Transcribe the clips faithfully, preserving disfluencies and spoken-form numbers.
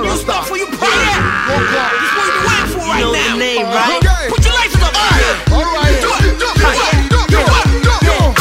One You Rasta. stuff for you party. One clock. This is what you waiting for right You know now. the name, right? Okay. Put your lights up. All right. Do it. Do it. Do it. Do it. Do it. Do it.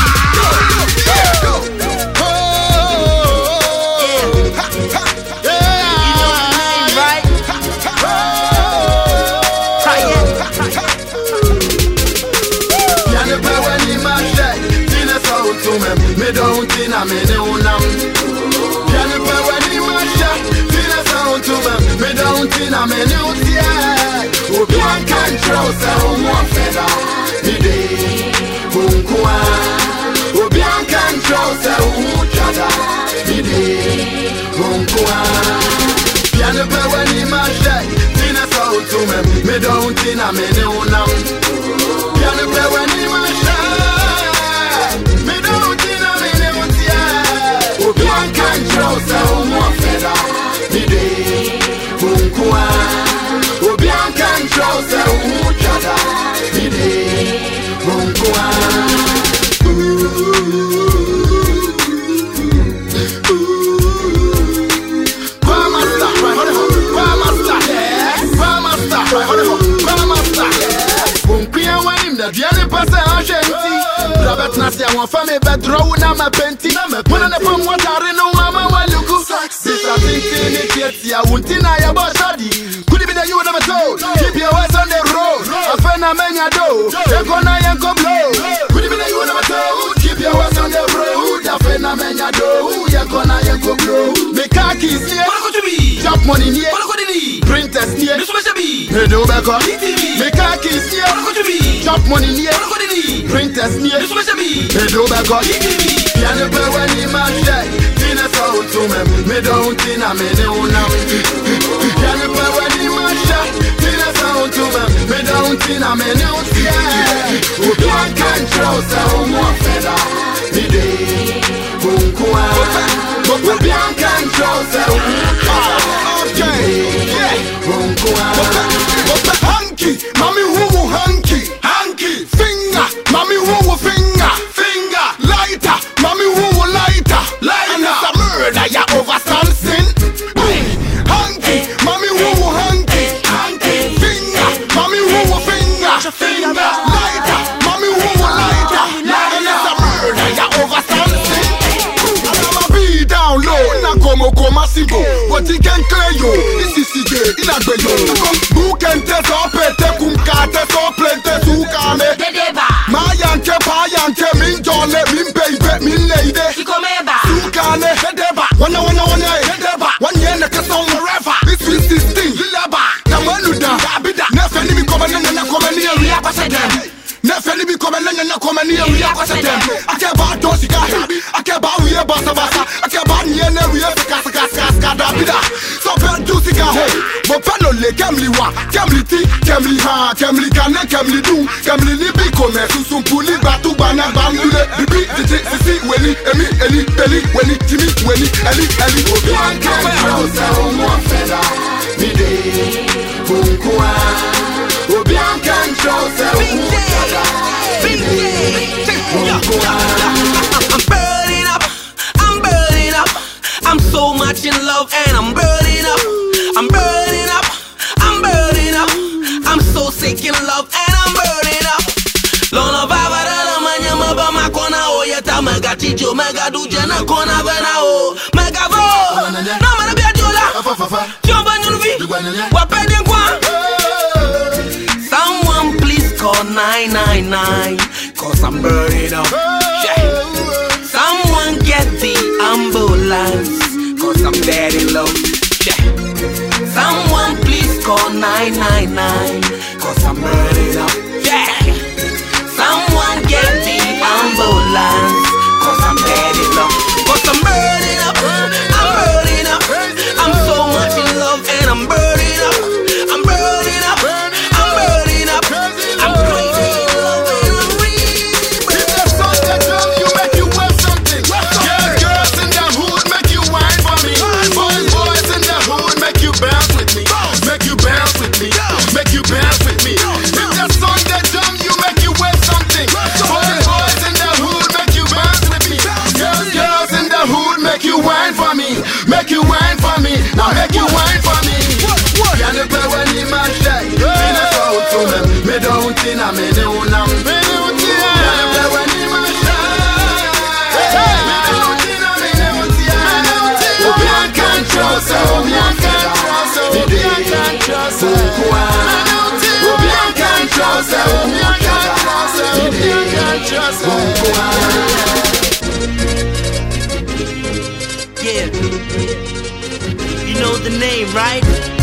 Me don't think I'm in the one. Can you pay when you mash up? Feel a sound to me. Me don't think I'm in the one. Who can't control so more feather? Me day, boom kwa. Who can't control so much other? Me day, boom kwa. Can you pay when you mash up? Feel a sound to me. Me don't think I'm in the one. Can you pay when you mash up? Me don't think I'm in the one. Who can't control so more feather? Me day, boom kwa. Who can't control so much other? Me day, boom kwa. Vieni passare a gente. La betna siamo fame bedrow na ma penti. When I from what I know mama waluku. This a thing in it ya untina ya bashadi. Could it be that you never told? Keep your eyes on the road. A fena menya do. You gonna yanko blow. Could it be that you never told? Keep your eyes on the road. A fena menya do. You gonna yanko blow. Me khakis here. What could you be? Job money here. What could you be? Printers here. This was a be. Hey do back on. Me khakis here. What could you be? Job money here. Printers near this was a me. Me do back on. Can you pay when you mash that? Tina sound to me. Me don't think I'm in the one. Can you pay when you mash that? Tina sound to me. Me don't think I'm in the one. Who can't control so more feather? Me day, boom kwa. Who can't control so more feather? Boom kwa. Hanky, mommy who hanky. Hanky, finger, mommy who finger, finger, lighter, mommy who lighter, lighter. And it's a murder, ya overstand sin. Hanky, mommy who hanky, hanky, finger, mommy who finger, finger, lighter, mommy who lighter, and it's a murder, ya overstand sin. I'ma be down low, na como como simple, but he can clear you. This is C J, in a gbeyo. Who can test up it? Kate so plenty sukane Mayanke payanke min jole min baby min lady Sukane Hedeba Wana wana wana Hedeba Wanye neke song forever This is sixteen Lilaba Kamanuda Abida Nefe ni mi kome nene na kome ni eri apase dem Nefe ni mi kome nene na kome ni eri apase dem Akeba dosi kahe Akeba uye basa basa Akeba nyene uye sika sika sika sika dabida So pen dusi kahe Mo peno le kemli wa Kemli ti Kemli ha Kemli kane Kemli du Kemli libi kome Susum puli batu bana bangule Bibi titi sisi weni Emi eni Beli weni Jimmy weni Eli eli Obi anke Rosa umo feda Mide Bunkwa Obi anke Rosa umo feda Mide Bunkwa I'm burning up, I'm burning up. I'm so much in love and I'm burning up. I'm burning up, I'm burning up. I'm so sick in love and I'm burning up. Lona baba dala manya maba makona o yeta mega tijo mega duje na kona vena o mega vo. Na mana bia jola. Jomba nyunvi. Wapende kwa. Someone please call nine nine nine cause I'm burning up. Yeah. Someone get the ambulance cause I'm dead in love. Yeah. Someone please call nine nine nine cause I'm burning up. Yeah. Someone get the ambulance cause I'm dead in love. Cause I'm burning up, I'm burning up. I'm so much in love and I'm burning up. I'm burning up, I'm burning up. I'm crazy in love and I'm real. If that song that drum you make you wear something. Girls, girls in the hood make you wine for me. Boys, boys in the hood make you bounce with me. Make you bounce with me. Make you bounce. na me ne unam. Me ne utia. Ya be wani masha. Me ne utia, me ne utia. Obi akan trust, obi akan trust, obi akan trust. Obi akan trust, obi akan trust, obi akan trust. Yeah. You know the name, right?